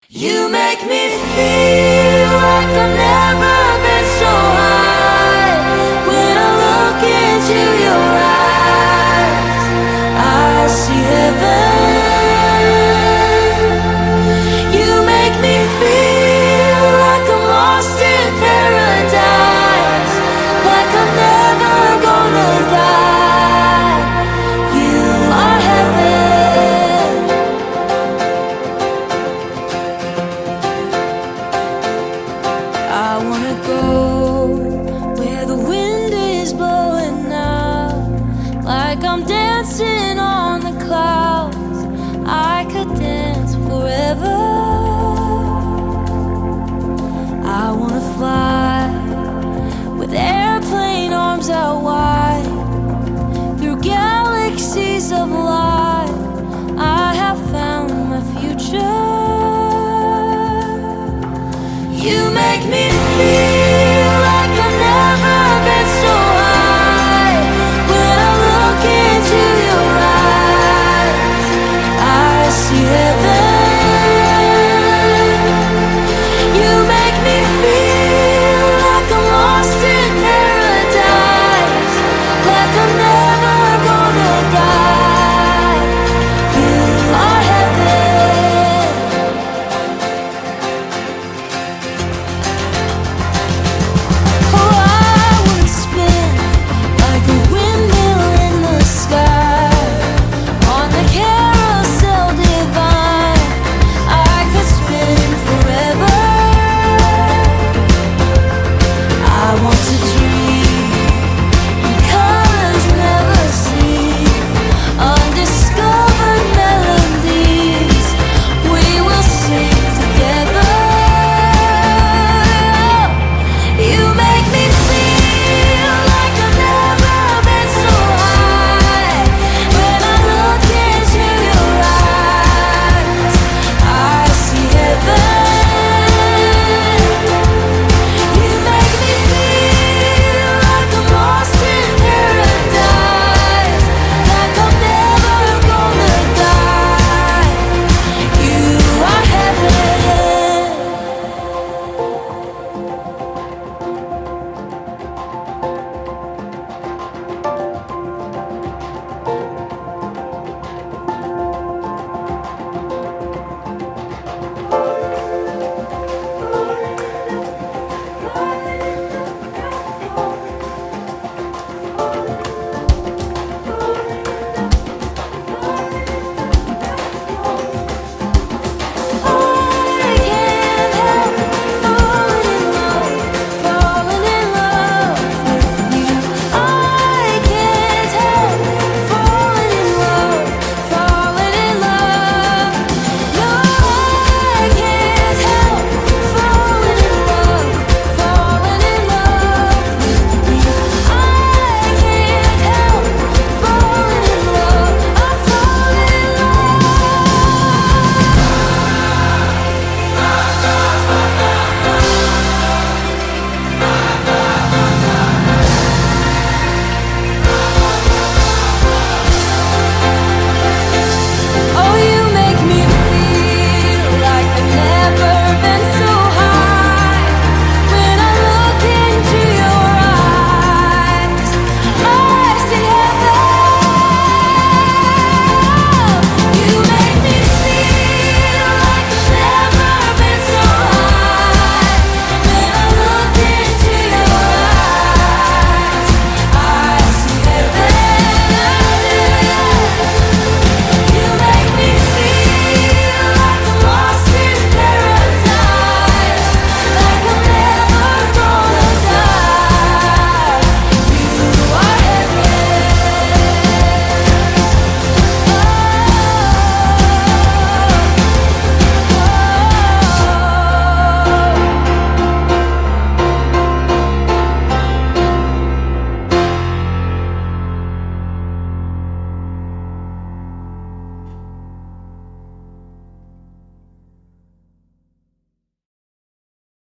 You make me feel like I've never been so high. When I look into your eyes, I see heaven. You make me feel like I'm lost in paradise, like I'm never gonna die. You are heaven. I wanna go where the wind is blowing now, like I'm dancing on the clouds. I could dance forever. I wanna fly with airplane arms out wide, through galaxies of light. I have found my future. You make me